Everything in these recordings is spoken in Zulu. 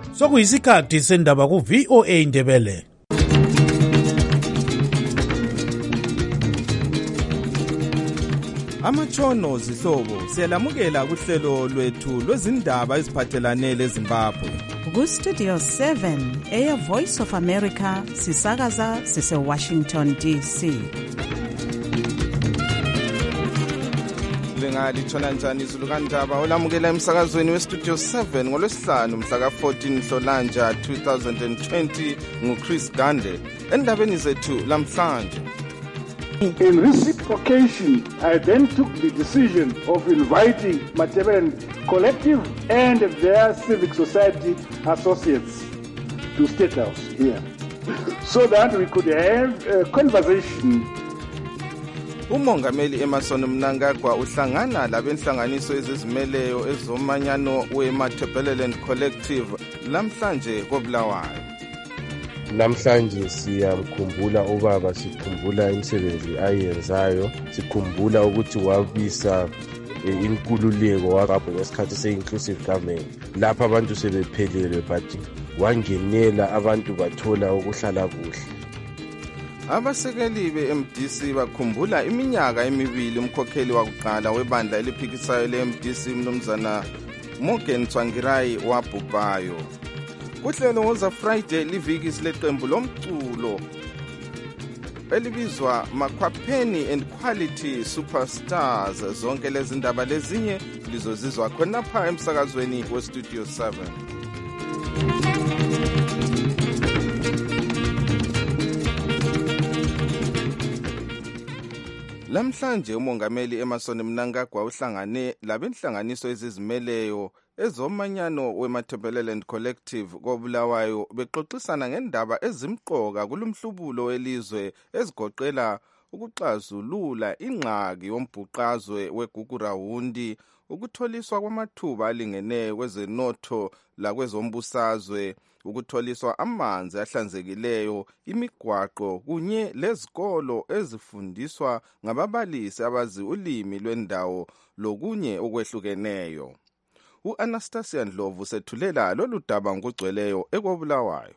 Sokuyisikhathi sendaba ku VOA Indebele. Amatshono zihlobo siyalamukela kuhlelo lwethu lwezindaba eziphathelane leZimbabwe. Ku Studio 7 Air Voice of America sisakaza sise Washington DC. Lingalithola njani izulu kandaba olamukela emsakazweni we Studio 7 ngolwesihlanu mhla ka-14 Nhlolanja 2020 nguChris Gande. Endabeni zethu lamhlanje. In reciprocation, I then took the decision of inviting Matebele Collective and their civic society associates to State House here so that we could have a conversation. Umongameli Emmerson Mnangagwa uhlangana labenhlanganiso ezizimeleyo ezomanyano we-Matebele Collective lamhlanje koBulawayo. Namhlanje siyamkhumbula ubaba, sikhumbula imisebenzi ayenzayo, sikhumbula ukuthi wabisa inkululeko wakapho ngesikhathi se-inclusive government lapha abantu sebephelelwe but wangenela abantu bathola ukuhlala kuhle. Abasekeli be-MDC bakhumbula iminyaka emibili umkhokheli wakuqala webandla eliphikisayo le-MDC mnumzana Morgan Tsvangirai wabhubhayo. Kuhlelo ngoza Friday liviki sileqembu lomculo elibizwa Makhwapheni and Quality Superstars. Zonke lezi ndaba lezinye lizozizwa khona pha emsakazweni we Studio 7. Lamhlanje umongameli Emmerson Mnangagwa uhlangane labenhlanganiso ezizimeleyo ezomanyano we-Matebele Collective koBulawayo bexoxisana ngendaba ezimqoka kulumhlubulo welizwe ezigoqela ukuxazulula ingxaki yombhuqazwe weGugurawundi, ukutholiswa kwamathuba alingeneyo kwezenotho lakwezombusazwe, ukutholiswa amanzi ahlanzekileyo, imigwaqo kunye lezikolo ezifundiswa ngababalisi abazi ulimi lwendawo lokunye okwehlukeneyo. U-Anastasia Ndlovu sethulela lolu daba ngokugcweleyo ekoBulawayo.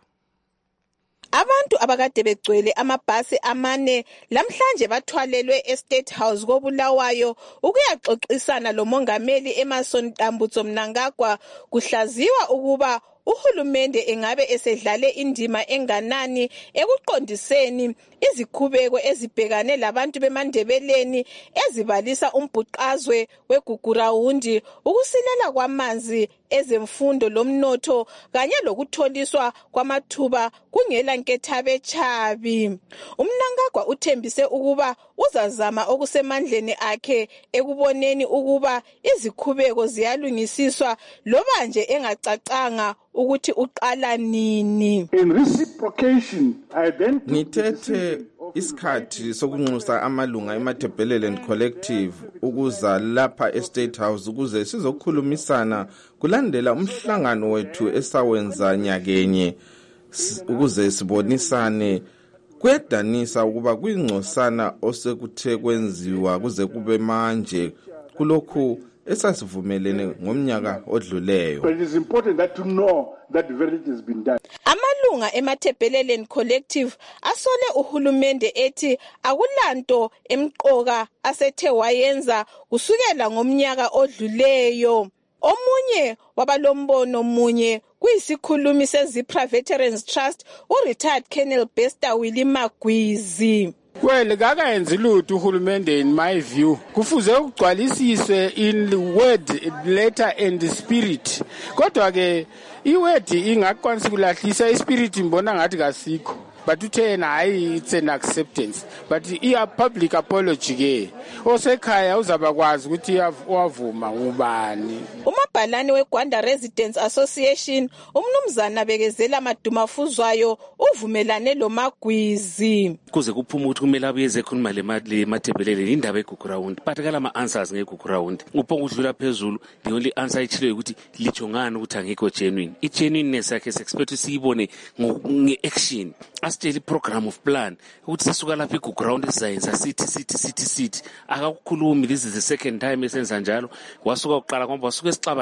Abantu abakade begcwele amabhasi amane lamhlanje bathwalelwe eState House koBulawayo ukuyaxoxisana lomongameli Emmerson Mnangagwa kuhlaziwa ukuba uhulumende engabe esedlale indima enganani ekuqondiseni izikhubeko ezibhekane labantu beMandebeleni ezibalisa umbhuqazwe weGugurawundi, ukusilela kwamanzi, ezemfundo lomnotho kanye lokutholiswa kwamathuba kungela nkethabechabi. Umnangagwa uthembise ukuba uzazama okusemandleni akhe ekuboneni ukuba izikhubeko ziyalungisiswa loba nje engacacanga ukuthi uqala nini. In reciprocation, I then took ngithethe isikhathi sokunxusa amalunga eMatebele Collective ukuza lapha eState House ukuze sizokhulumisana kulandela umhlangano wethu esawenza nyakenye ukuze sibonisane. Kuyadanisa ukuba kuyingcosana osekuthe kwenziwa kuze kube manje kulokhu esasivumelene ngomnyaka odluleyo. But it is important that to know that the verdict has been done. Amalunga eMatebele Collective asole uhulumende ethi akulanto emqoka asethe wayenza kusukela ngomnyaka odluleyo. Omunye wabalombono munye kuyisikhulumi seZipra Veterans Trust u-retired Colonel Bester Willie Magwizi. Well, kakayenzi lutho uhulumende in my view. Kufuze ukugcwalisiswe in the word, letter and spirit. Kodwa ke iword ingakwanisa kulahlisa ispirit mbona ngathi kasikho. But uthena hayi it's an acceptance. But iya public apology ke. Osekhaya uzabakwazi ukuthi wavuma ubani. Umabhalane weGwanda Residents Association umnumzana Bekezela Madumafuzwayo uvumelane lo Magwizi. Kuze kuphuma ukuthi kumele abuyeze ekhuluma le Matebele indaba eGugurawundi. Bathakala ama-answers ngeGugurawundi. Upho kudlula phezulu the only answer ichilo ukuthi lichongana ukuthi angikho genuine. I-genuineness yakhe sexpect siyibone nge-action. Asitshela i-program of plan ukuthi sisuka lapha eGugurawundi sizayenza sithi akakukhulumi. This is the second time esenza njalo. Wasuka uqala ngoba wasuka esixabane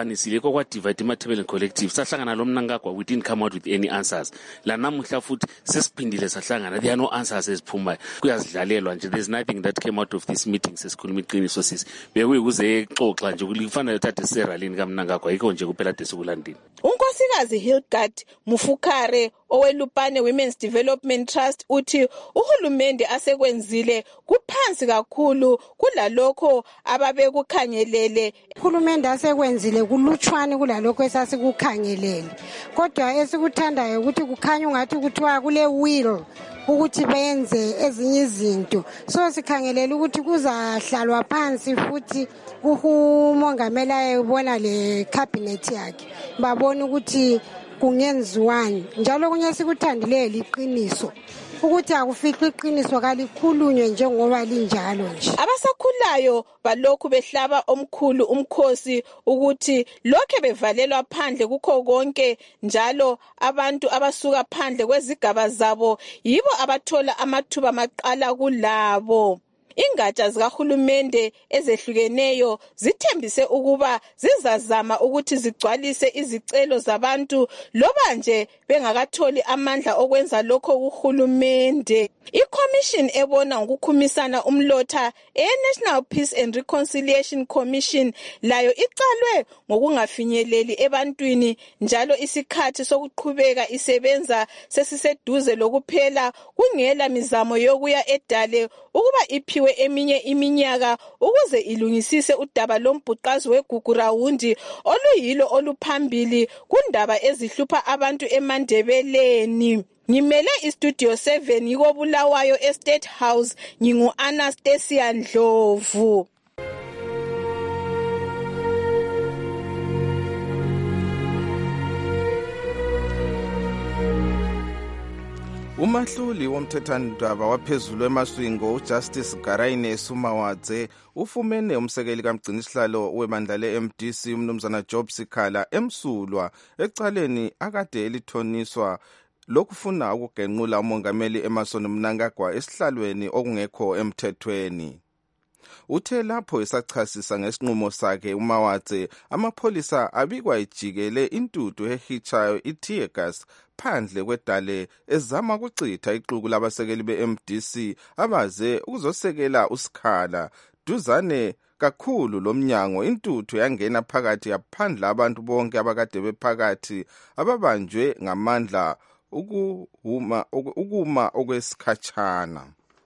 sihlanganisile kokwadivide iMatabeleland Collective sahlangana lo Mnangagwa, we didn't come out with any answers. La namuhla futhi sesiphindile sahlangana, there are no answers eziphumayo, kuyazidlalelwa nje. There's nothing that came out of this meeting. Sesikhuluma iqiniso sisi bekuyikuze exoxa nje kufanele uthathe seralini kaMnangagwa, yikho nje kuphela desikulandini. uNkosikazi Hildegard Mufukare owelupane Women's Development Trust uthi uhulumende asekwenzile kuphansi kakhulu kulalokho ababekukhangelele. Uhulumende asekwenzile kulutshwane kulalokho esasikukhangelele, kodwa esikuthandayo ukuthi kukhanya ungathi kuthiwa kule will ukuthi benze ezinye izinto. So sikhangelela ukuthi kuzahlalwa phansi futhi umongameli ayebona le cabinet yakhe babona ukuthi kungenziwani. Njalo kunye sikuthandileyo liqiniso ukuthi akufihle iqiniso kalikhulunywe njengoba linjalo nje. Abasakhulayo balokhu behlaba omkhulu umkhosi ukuthi lokho bevalelwa phandle kukho konke, njalo abantu abasuka phandle kwezigaba zabo yibo abathola amathuba maqala kulabo. Ingatsha zikahulumende ezehlukeneyo zithembise ukuba zizazama ukuthi zigcwalise izicelo zabantu loba nje bengakatholi amandla okwenza lokho kuhulumende. I-Commission ebona ngokukhumisana umlotha e-National Peace and Reconciliation Commission layo iqalwe ngokungafinyeleli ebantwini, njalo isikhathi sokuqhubeka isebenza sesiseduze lokuphela kungela mizamo yokuya edale ukuba iphiwe eminye iminyaka ukuze ilungisise udaba lombhuqazi weGugurawundi oluyilo oluphambili kundaba ezihlupha abantu eMandebeleni. Ngimele iStudio 7 yikobulawayo eState House, ngingu-Anastasia Ndlovu. Umahluli womthethandaba waphezulu eMaswingo uJustice Garaine Sumawadze ufumene umsekeli kamgcinisihlalo webandla le-MDC umnumzana Job Sikhala emsulwa ecaleni akade elithoniswa lokufuna ukugenqula umongameli Emmerson Mnangagwa esihlalweni okungekho emthethweni. Uthe lapho esachasisa ngesinqumo sakhe uMawadze, amapholisa abikwa ejikele intuthu ehichayo i-tear gas phandle kwedale ezama ukuchitha ixuku labasekeli be-MDC abaze ukuzosekela uSikhala. Duzane kakhulu lomnyango intuthu yangena phakathi yaphandla abantu bonke abakade bephakathi ababanjwe ngamandla ukuma okwesikhatshana.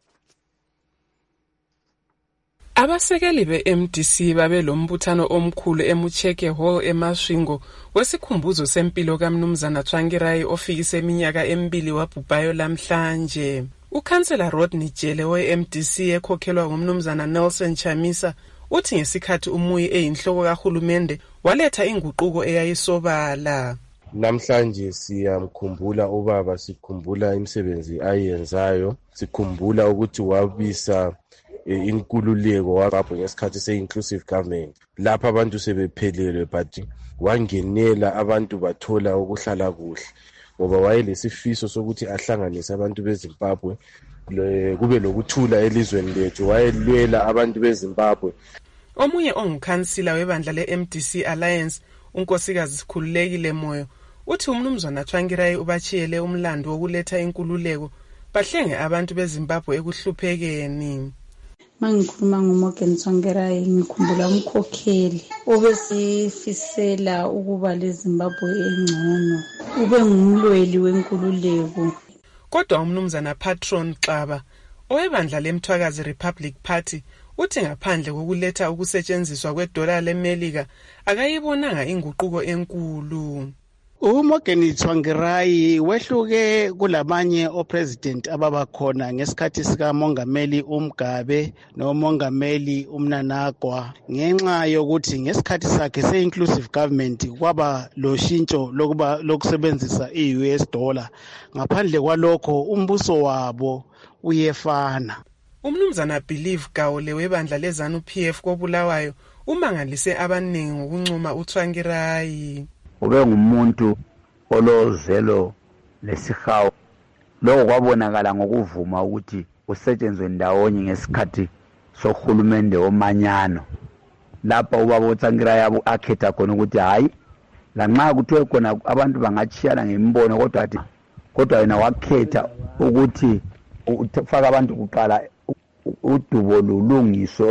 Abasekeli be-MDC babe lombuthano omkhulu eMucheke Hall eMaswingo wesikhumbuzo sempilo kaMnumzana Tsvangirai ofikise iminyaka 2 wabhubhayo lamhlanje. Ukhansela Rodney Jele we-MDC ekhokhelwa ngumnumzana Nelson Chamisa uthi ngesikhathi umuyi eyinhloko kahulumende waletha inguquko eyayisobala. Namhlanje siyamkhumbula ubaba, sikhumbula imisebenzi ayenzayo, sikhumbula ukuthi wabisa inkululeko wabapho ngesikhathi se-inclusive government lapha abantu sebephelelwe, but wangenela abantu bathola ukuhlala kuhle ngoba wayelesifiso sokuthi ahlanganise abantu beZimbabwe kube lokuthula elizweni lethu. Wayelwela abantu beZimbabwe. Omunye ongukhansila webandla le-MDC Alliance unkosikazi Sikhululekile Moyo uthi umnumzana Tsvangirai ubachiyele umlando wokuletha inkululeko bahlenge abantu beZimbabwe ekuhluphekeni. Mangikhuluma ngoMorgan Tsvangirai ngikhumbula umkhokheli obesifisela ukuba leZimbabwe engcono, ube ngumlweli wenkululeko. Kodwa umnumzana Patron Xaba owebandla leMthwakazi Republic Party uthi ngaphandle kokuletha ukusetshenziswa kwedola leMelika akayibonanga inguquko enkulu. uMorgan Tsvangirai wehluke kulamanye opresident ababakhona ngesikhathi sikamongameli uMgabe nomongameli uMnangagwa ngenxa yokuthi ngesikhathi sakhe se-inclusive government kwaba loshintsho lokusebenzisa i-US dollar. Ngaphandle kwalokho umbuso wabo uyefana. Umnumzana Believe Gawule webandla lezanu PF kobulawayo umangalise abaningi ngokuncuma uTsvangirai. Ube ngumuntu olozelo lesihawu lokho kwabonakala ngokuvuma ukuthi usetshenzwe ndawonye ngesikhathi sohulumende omanyano lapha ubaba uTsvangirai yabo akhetha khona ukuthi hayi lanxa kuthiwe khona abantu bangachiyana ngemibono kodwa yena wakhetha ukuthi ufaka abantu kuqala udubo lulungiswe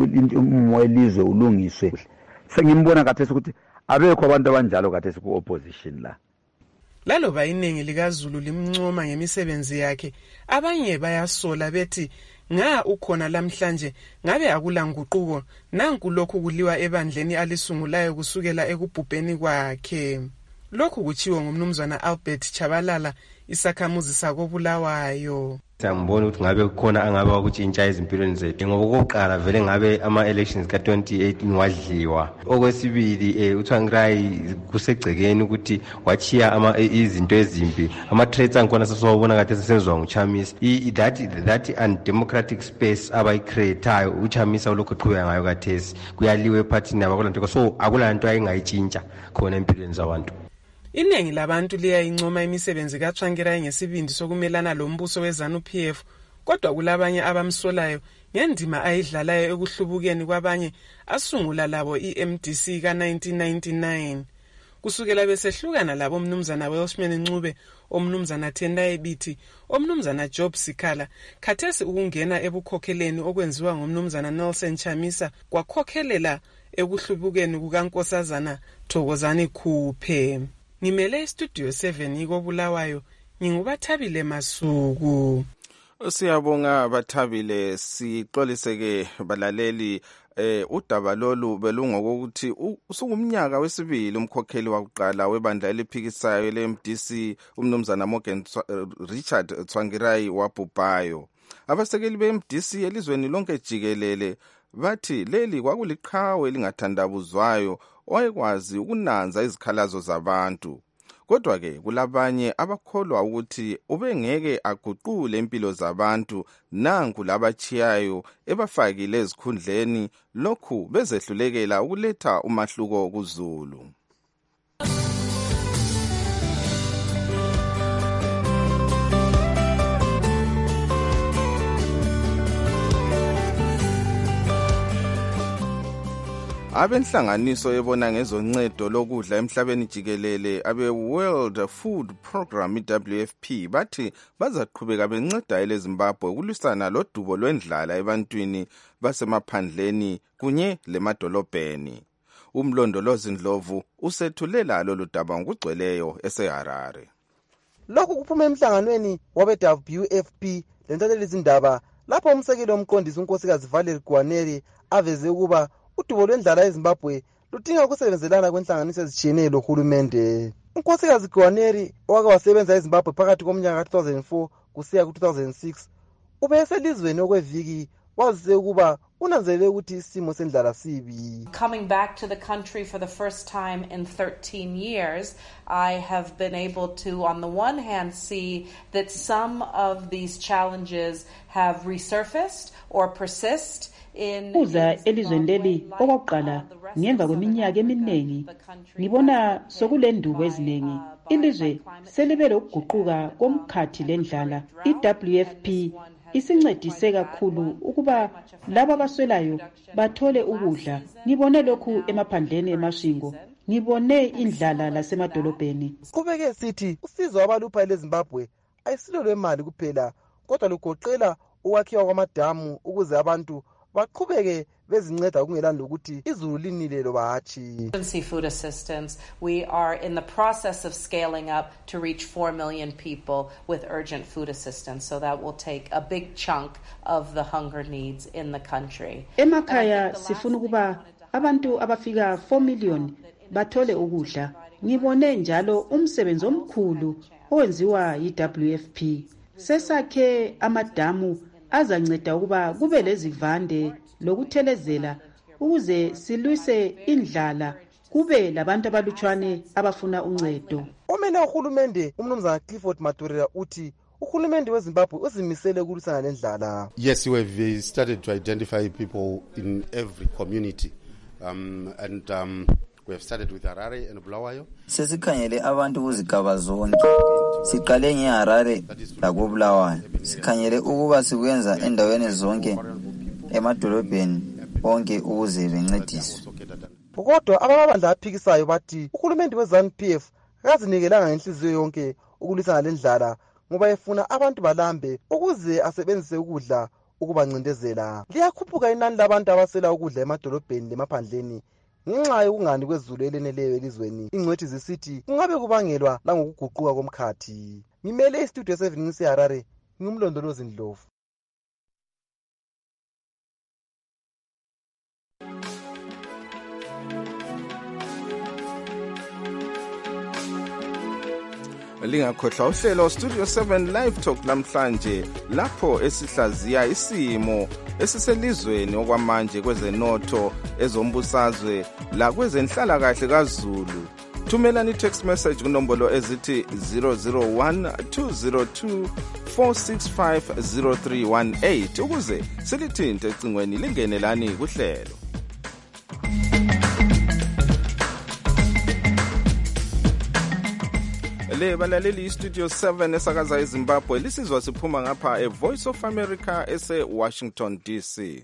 umumo welizwe ulungiswe. Sengimbona kathesi ukuthi abekho abantu abanjalo kathesi ku-opposition la. Laloba iningi likaZulu limncoma ngemisebenzi yakhe, abanye bayasola bethi nga ukhona lamhlanje ngabe akula nguquko nanku lokhu kuliwa ebandleni alisungulayo kusukela ekubhubheni kwakhe. Lokhu kuchiwo ngumnumzana Albert Chabalala, isakhamuzi sakoBulawayo. Sangibona ukuthi ngabe kukhona angabe ukutshintsha izimpilweni zethu ngoba okokuqala vele ngabe ama-elections ka-2018 wadliwa. Okwesibili uTsvangirai kusegcekeni ukuthi wachiya izinto ezimbi, ama-threats angikhona sesiwabona kade sesenzwa nguChamisa. That undemocratic space abayicreatayo uChamisa ulokhu eqhubeka ngayo kathesi kuyaliwe ephathini abakulanto, so akulanto ayingayitshintsha khona empilweni zabantu. Iningi labantu liyayincoma imisebenzi kaTsvangirai ngesibindi sokumelana lombuso weZANU-PF, kodwa kulabanye abamsolayo ngendima ayidlalayo ekuhlubukeni kwabanye asungula labo iMDC ka-1999. Kusukela besehlukana labo umnumzana Welshman Ncube, omnumzana Tendai Biti, omnumzana Job Sikhala, khathesi ukungena ebukhokheleni okwenziwa ngomnumzana Nelson Chamisa kwakhokhelela ekuhlubukeni kukaNkosazana Thokozani Khuphe. Ngimele istudio 7 ikoBulawayo, nginguBathabile Masuku. Siyabonga Bathabile. Sixoliseke balaleli udaba lolu belungokuthi usungumnyaka wesibili umkhokheli wakuqala webandla eliphikisayo leMDC umnumzana Morgan Richard Tsvangirai wabhubhayo. Abasekeli beMDC elizweni lonke jikelele bathi leli kwakuliqhawe elingathandabuzwayo owayekwazi ukunanza izikhalazo zabantu. Kodwa ke kulabanye abakholwa ukuthi ubengeke aguqule impilo zabantu nanku labachiyayo ebafakile ezikhundleni lokhu bezehlulekela ukuletha umahluko kuZulu. Abenhlanganiso ebona ngezoncedo lokudla emhlabeni jikelele abe World Food Program WFP bathi bazaqhubeka benceda eleZimbabwe ukulwisana lodubo lwendlala ebantwini basemaphandleni kunye lemadolobheni. Umlondolozi Ndlovu usethulela lolu daba ngokugcweleyo eseHarare. Lokhu kuphuma emhlanganweni wabe-WFP lentatheleli izindaba lapho umsekeli womqondisi unkosikazi Valerie Gwaneri aveze ukuba udubo lwendlala eZimbabwe ludinga ukusebenzelana kwenhlanganiso ezitshiyeneyo lohulumende. Unkosikazi Gwaneri owake wasebenza eZimbabwe phakathi komnyaka ka-2004 kusiya ku-2006 ubeselizweni okweviki wazise ukuba unanzelele ukuthi isimo sendlala sibi. Coming back to the country for the first time in 13 years, I have been able to, on the one hand, see that some of these challenges have resurfaced or persist. Uza elizweni leli okokuqala ngemva kweminyaka eminingi ngibona sokulendubo eziningi ilizwe selibele ukuguquka komkhathi lendlala. iWFP isincedise kakhulu ukuba laba abaswelayo bathole ukudla. Ngibone lokhu emaphandleni emashingo, ngibone indlala lasemadolobheni. Kubeke sithi usizo abalupha eleZimbabwe ayisilo lwemali kuphela kodwa lugoqela ukwakhiwa kwamadamu ukuze abantu baqhubeke bezinceda kungelani lokuthi izulu linile loba hatshi. Food assistance, we are in the process of scaling up to reach 4 million people with urgent food assistance, so that will take a big chunk of the hunger needs in the country. Emakhaya sifuna ukuba abantu abafika 4 million bathole ukudla. Ngibone njalo umsebenzi omkhulu owenziwa yiWFP. Sesakhe amadamu azanceda ukuba kube lezivande lokuthelezela ukuze silwise indlala kube labantu abalutshwane abafuna uncedo. Omele uhulumende umnumzana Clifford Matorela uthi uhulumende weZimbabwe uzimisele ukulwisana lendlala. Yes, we have started to identify people in every community we have started with Harare and Bulawayo. Sesikhangele abantu kuzigaba zonke. Siqale ngeHarare lakoBulawayo. Sikhangele ukuba sikwenza endaweni zonke emadolobheni bonke ukuze bencediswe. Kodwa abamabandla aphikisayo bathi uhulumende we-ZANU-PF akazinikelanga ngenhliziyo yonke ukulwisana lendlala ngoba efuna abantu balambe ukuze asebenzise ukudla ukubancindezela. Liyakhuphuka inani labantu abasela ukudla emadolobheni lemaphandleni ngenxa yokungani kwezulu eleneleyo elizweni. Ingcwethi zisithi kungabe kubangelwa langokuguquka komkhathi. Ngimele istudio 7 ngiseHarare, ngumlondolozi Ndlovu. Lingakhohlwa uhlelo Studio 7 Live Talk namhlanje lapho esihlaziya isimo esiselizweni okwamanje kwezenotho, ezombusazwe la kwezenhlalakahle kaZulu. Thumelani text message kunombolo ezithi 0012024650318 ukuze silithinte ecingweni lingenelani kuhlelo. Le balaleli Studio 7 esakaza eZimbabwe lisizwa siphuma ngapha Voice of America ese Washington DC.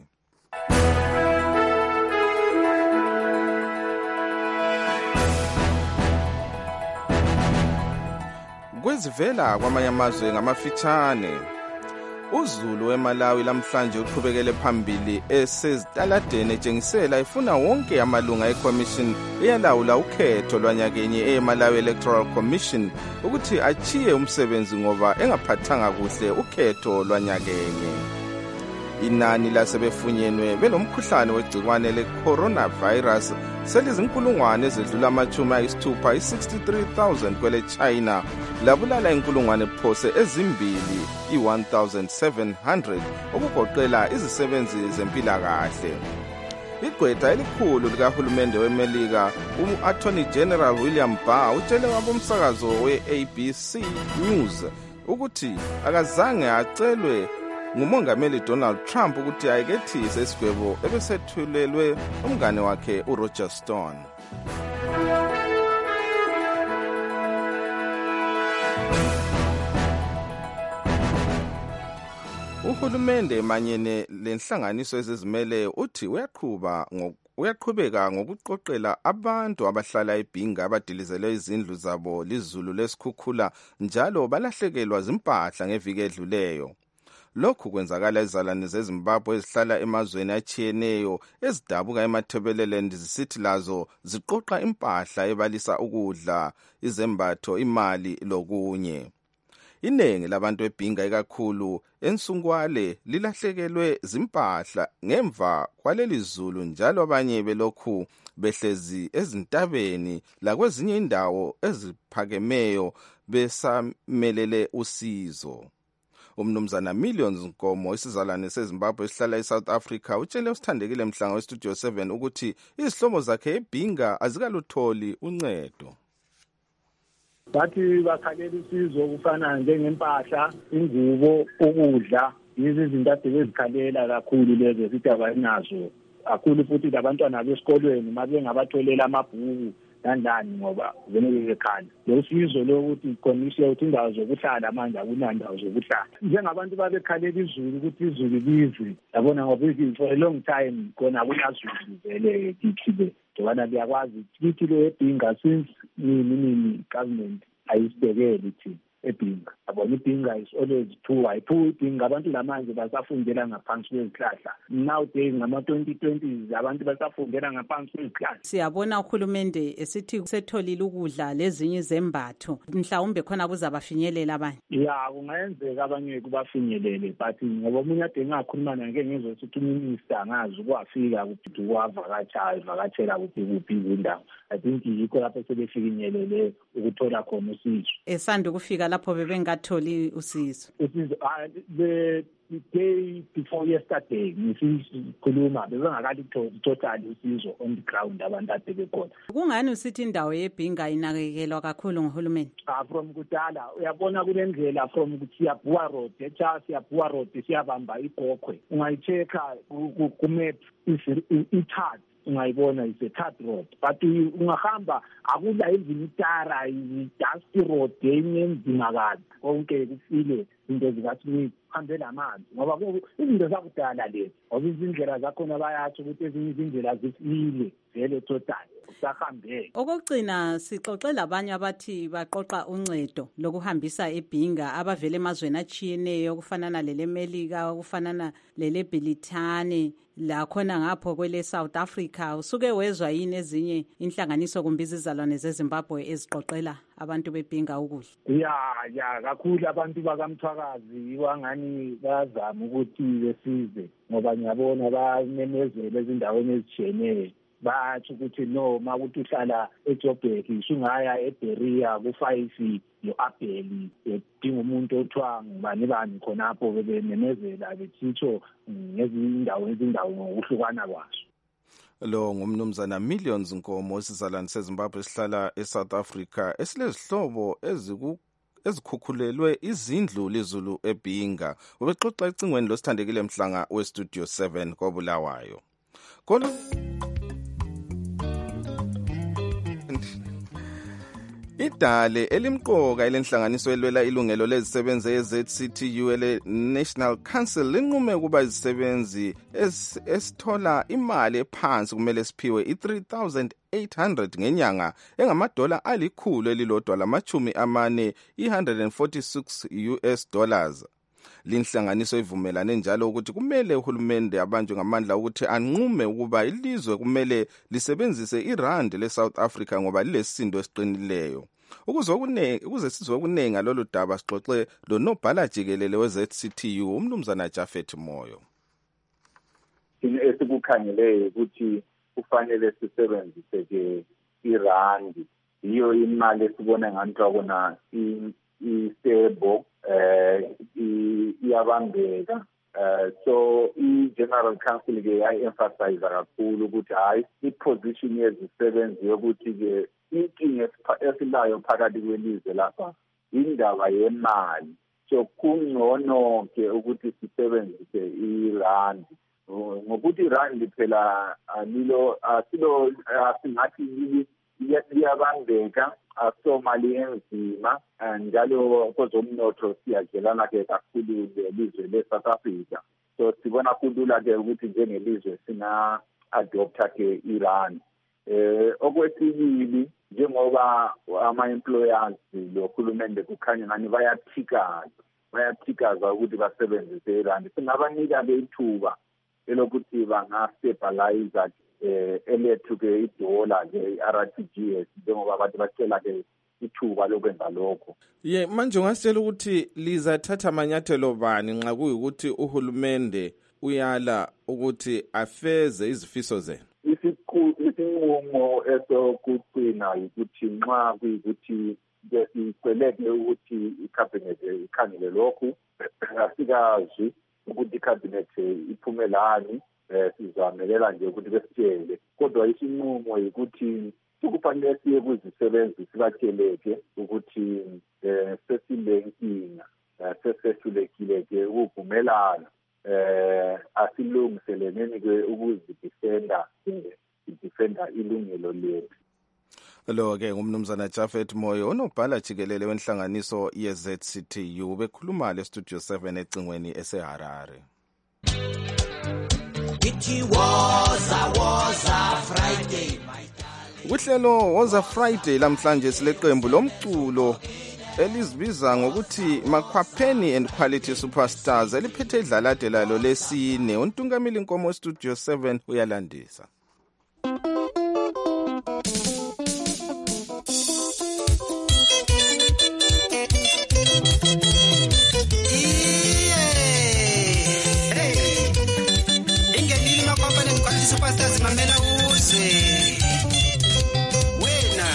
Kwezivela kwamanye amazwe ngamafitshane. uZulu eMalawi lamhlanje uqhubekele phambili esezitaladeni etshengisela efuna wonke amalunga eCommission eyalawula ukhetho lwanyakenye eMalawi Electoral Commission ukuthi achiye umsebenzi ngoba engaphathanga kuhle ukhetho lwanyakenye. Inani lasebefunyenwe belomkhuhlane wegcikwane le-coronavirus selizinkulungwane ezedlula amachumi ayisithupha i-63,000 kwele China labulala inkulungwane phose ezimbili i-1,700 okugoqela izisebenzi zempilakahle. Igqwetha elikhulu likahulumende weMelika u-Attorney General William Barr utshele wabomsakazo we-ABC News ukuthi akazange acelwe ngumongameli Donald Trump ukuthi ayekethise isigwebo ebesethulelwe umngane wakhe uRoger Stone. Uhulumende manyene lenhlanganiso ezizimele uthi uyaqhubeka ngokuqoqela abantu abahlala eBhinga abadilizelwe izindlu zabo lizulu lesikhukhula njalo balahlekelwa zimpahla ngeviki edluleyo. Lokhu kwenzakala izalwane zeZimbabwe ezihlala emazweni achiyeneyo ezidabuka eMathebeleland zisithi lazo ziqoqa impahla ebalisa ukudla, izembatho, imali lokunye. Inengi labantu eBhinga ikakhulu eNsungwale lilahlekelwe zimpahla ngemva kwaleli zulu njalo abanye belokhu behlezi ezintabeni lakwezinye indawo eziphakemeyo besamelele usizo. Umnumzana Millions Nkomo isizalwane seZimbabwe esihlala eSouth Africa utshele usithandekile mhlanga weStudio 7 ukuthi izihlobo zakhe eBhinga azikalutholi uncedo. Bathi bakhalela usizo kufana njengempahla, ingubo, ukudla, izinto ezikhalela kakhulu lezo sithi abanazo. Kakhulu futhi labantwana besikolweni mabengabatholela amabhuku landani ngoba veneke ekhaya. Lo sizo lokuthi konisiwe ukuthi indawo zokuhlala manje akunandawo zokuhlala. Njengabantu babekhalela izulu ukuthi izulu lize. Yabona ngoba for a long time kona kunazulu vele kithi Jobana liyakwazi kithi lo eBhinga since nini government ayisibekeli thina eBhinga. Yabona iBhinga is always too high. iBhinga abantu lamanje basafundela ngaphansi kwezihlahla. Nowadays ngama-2020s abantu basafundela ngaphansi kwezihlahla. Siyabona uhulumende esithi setholile ukudla lezinye izembatho. Mhlawumbe khona kuzabafinyelela abanye. Ya kungayenzeka abanye kubafinyelele but ngoba umunye ade ngakhuluma naye ngizothi uminister angazi ukwafika ukuthi vakatshela ukuthi kuphi indawo. I think yikho lapho sebefinyelele ukuthola khona usizo. Esanda ukufika lapho bebengatholi usizo. The day before yesterday ngisikhuluma bebengakalithola totally usizo on the ground abantu ade bekhona. Kungani usithi indawo yeBhinga inakekelwa kakhulu ngohulumeni? From kudala uyabona kulendlela from Siyabhuwa Road Siyabhuwa Road siyabamba iBhokhwe ungayicheka ku map i-third ungayibona is a third road but ungahamba akula izimitara i-dusty road enye enzima kabi konke kufile into zikaSmith bahambe lamanzi ngoba izinto zakudala lezi ngoba izindlela zakhona bayathi ukuthi ezinye izindlela zifile vele total usahambeke. Okugcina sixoxe labanye abathi baqoqa uncedo lokuhambisa eBhinga abavele emazweni achiyeneyo okufanana lele Melika okufanana lele Bhilithane la khona ngapho kwele South Africa. Usuke wezwa yini ezinye inhlanganiso kumbe izizalwane zeZimbabwe eziqoqela abantu beBhinga ukudla? Ya kakhulu abantu bakamthwakazi wangani bazama ukuthi besize ngoba ngiyabona banemezelo ezindaweni ezijiyeneyo bathi ukuthi no makuthi uhlala eJoburg usungaya eBeria ku5 yo-Abheli edinga umuntu othiwa ngubani khonapho bebenemezela bethitsho ngezindawo ngokuhlukana kwazo. Lo ngumnumzana Millions Nkomo isizalwane seZimbabwe esihlala eSouth Africa esilezihlobo ezikhukhulelwe izindlu lizulu eBhinga. Ubexoxa ecingweni losithandekile Mhlanga weStudio 7 koBulawayo. Idale elimqoka elenhlanganiso elwela ilungelo lezisebenzi eZCTU ele-National Council linqume ukuba izisebenzi esithola imali ephansi kumele siphiwe i$3,800 ngenyanga engamadola alikhulu elilodwa lamachumi amane $146. Linhlanganiso ivumelane njalo ukuthi kumele uhulumende abanjwe ngamandla ukuthi anqume ukuba ilizwe kumele lisebenzise irandi leSouth Africa ngoba lilesindo esiqinileyo. Ukuze sizwe okuningi ngalolu daba sixoxe lonobhala jikelele weZCTU umnumzana Jafet Moyo. Esikukhangeleyo ukuthi kufanele sisebenzise ke irandi, yiyo imali esibona ngathi akona istable iyabambeka. So i-General Council ke yayi-emphasize kakhulu ukuthi hayi i-position yezisebenzi yokuthi ke inkinga esilayo phakathi kwelizwe lapha indaba yemali. So kungcono ke ukuthi sisebenzise irandi ngokuthi irandi phela asingathi liyabambeka asomali enzima njalo kwezomnotho siyadlelana ke kakhulu lelizwe le-South Africa. So sibona kulula ke ukuthi njengelizwe singa-adopta ke irandi. Okwesibili njengoba ama-employers lohulumende kukhanya ngani bayathikaza ukuthi basebenzise irandi, singabanika-ke ithuba elokuthi bangastabilize elethu-ke idola-ke i-RTGS njengoba abantu bacela-ke ithuba lokwenza lokho. Manje ungasitshela ukuthi lizathatha amanyathelo bani nxa kuyikuthi uhulumende uyala ukuthi afeze izifiso zenu? Isinqumo esokugcina ukuthi nxa kuyikuthi siceleke ukuthi icabinet ikhangele lokhu, asikazi ukuthi icabinet iphumelani, sizamelela nje ukuthi besitshele. Kodwa isinqumo yikuthi kufanele siye kuzisebenzi sibatsheleke ukuthi sesinenkinga, sesehlulekile-ke ukuvumelana, asilungiseleneni-ke ukuzidifenda ilungelo lethu. Lo-ke ngumnumzana Jafet Moyo onobhala jikelele wenhlanganiso ye-ZCTU bekhuluma le-Studio 7 ecingweni eseHarare. Kuhlelo Woza Friday lamhlanje sileqembu lomculo elizibiza ngokuthi Makhwapheni and Quality Superstars eliphethe idlalade lalo lesine. Untungamili Nkomo Studio 7 uyalandisa. Superstars mamela uze wena.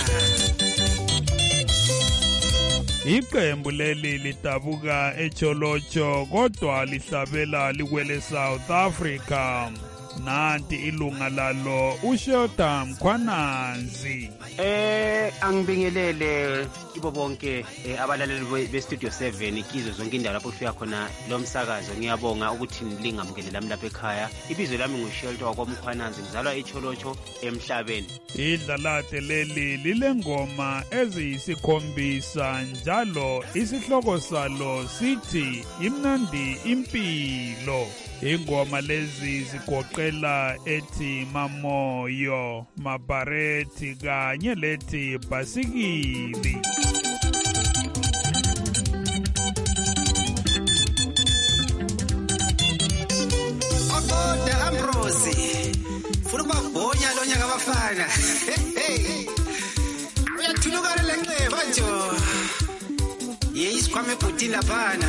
Iqembu leli lidabuka eCholocho kodwa lihlabela likwele South Africa. nanti ilunga lalo uShelter Mkhwananzi. Angibingelele ibo bonke abalaleli bestudio 7 kizo zonke indawo lapho kufika khona lo msakazo. Ngiyabonga ukuthi nilingamukele lami lapha ekhaya. Ibizo lami nguShelter wakwamkhwananzi, ngizalwa eCholocho emhlabeni. Idlalate leli lilengoma eziyisikhombisa njalo isihloko salo sithi imnandi impilo. Ingoma lezi zigoqela ethi Mamoyo, Mabarethi kanye lethi Basikili. Akoda Ambrose funa babhonya lo nyaka bafana. Uyathulukana lenxeba njo. Yeyisikhwame ebhutini laphana.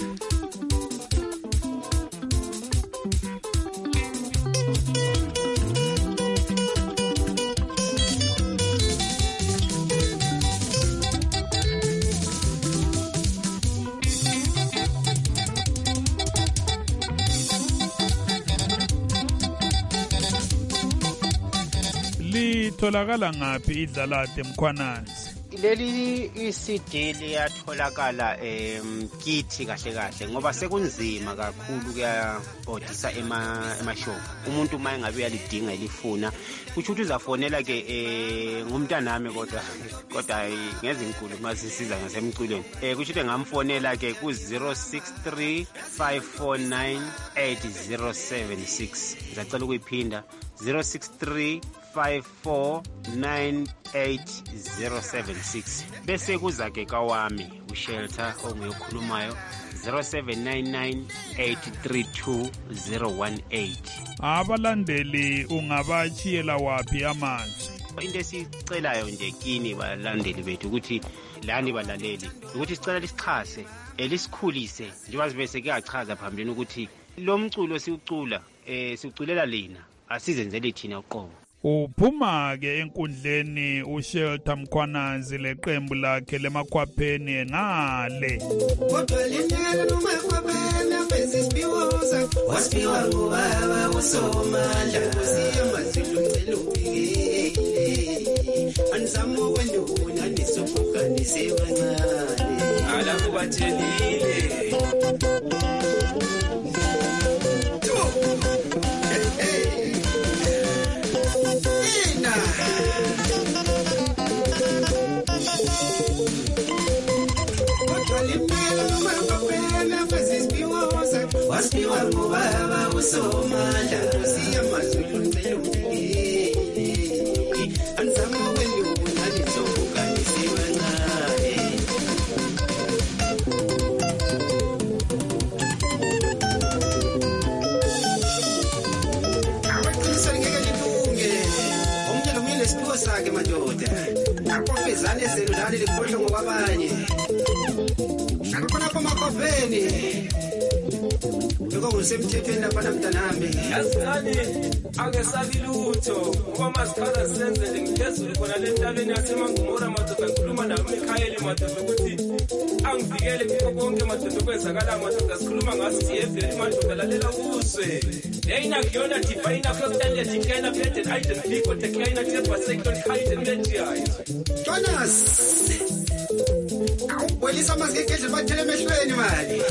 Litholakala ngaphi idlalate Mkhwananzi? Leli iCD liyatholakala kithi kahle ngoba sekunzima kakhulu kuyabhodisa emashow. Umuntu maye ngabe uyalidinga elifuna kusho ukuthi uzafonela ke ngumntanami kodwa ngeze inkulu masisiza ngasemculweni. Kusho ukuthi ngamfonela ke ku 063 549 8076. Ngicela ukuyiphinda 063 5498076 bese kuza ke kawami uShelter ongiyokhulumayo 0799832018. Abalandeli ungabachiyela wapi amazwi? Into esicelayo nje kini balandeli bethu ukuthi lani balaleli ukuthi sicela lisixhase elisikhulise njengoba bese kuyachaza phambili ukuthi lo mculo siucula siuculela lina asizenzele thina uqobo. Uphuma ke enkundleni uShelter Mkhwananzi leqembu lakhe lemakhwapheni ngale. Kodwa linyaka nomakhwapheni afesisibiwoza wasibiwa ngubaba usomandla siyamazilungelo ubhekile anizamo kwenduna nisofukanise bancane alapho bathelile. Wasibiwa ngubaba usomandla siyamazilungelo ubhekile anizamo kwenduna nisofukanise bancane. Abaqiniso ngeke lilunge umnyelo kumele siphiwo sakhe madoda naprofezane zelulane likhohlwe ngokwabanye nakhonapho makhwapheni ngokusemthethweni lapha namntanami yasikali angesabi lutho ngoba masikhala senzele ngiphezulu khona le ntabeni yasemangumora madoda ngikhuluma naMikhayeli madoda ukuthi angivikele kukho konke madoda kwenzakala madoda sikhuluma ngaso siyeveli madoda lalela uzwe yayina kuyona divine akuyokulandela dikena phede identity kodwa kuyina themba sector hidden media Jonas awubonisa masigegedle bathele emehlweni mali.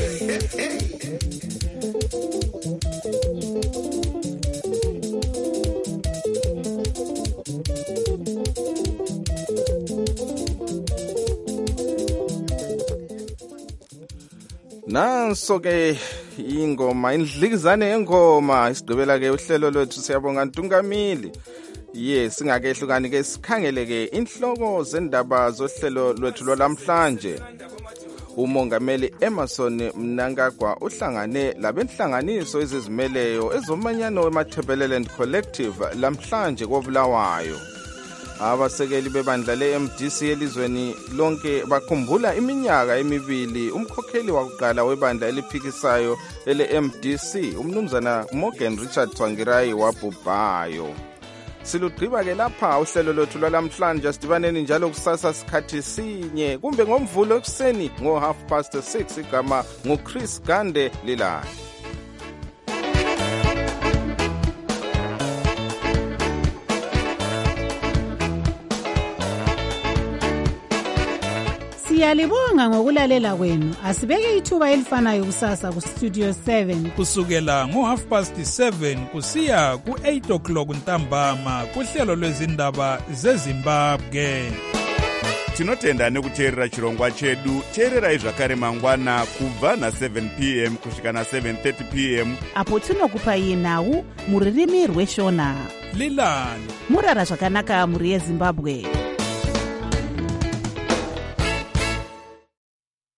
Nanso ke ingoma indlikizane yengoma isigqibela ke uhlelo lwethu siyabonga Ntungamili. Yes singakehlukani ke sikhangele ke inhloko zendaba zohlelo lwethu lwalamhlanje. Umongameli Emmerson Mnangagwa uhlangane labenhlanganiso ezizimeleyo ezomanyano weMathebeleland Collective lamhlanje koBulawayo. Abasekeli bebandla leMDC elizweni lonke bakhumbula iminyaka emibili umkhokheli wakuqala webandla eliphikisayo eleMDC umnumzana Morgan Richard Tsvangirai wabhubhayo. Silugqiba ke lapha uhlelo lwethu lwalamhlanje sidibaneni njalo kusasa sikhathi sinye kumbe ngomvulo ekuseni ngo6:30 igama nguChris Gande Lilani. Siyalibonga ngokulalela kwenu. Asibeke ithuba elifanayo kusasa ku Studio 7 kusukela ngo7:30 kusiya ku8 o'clock ntambama kuhlelo lwezindaba zeZimbabwe. Tinotenda nekuteerera chirongwa chedu. Teererai zvakare mangwana kubva na7 p.m. kusvika na7:30 p.m. apo tinokupai nhau muririmi rweshona. Lilani murara zvakanaka muri yeZimbabwe.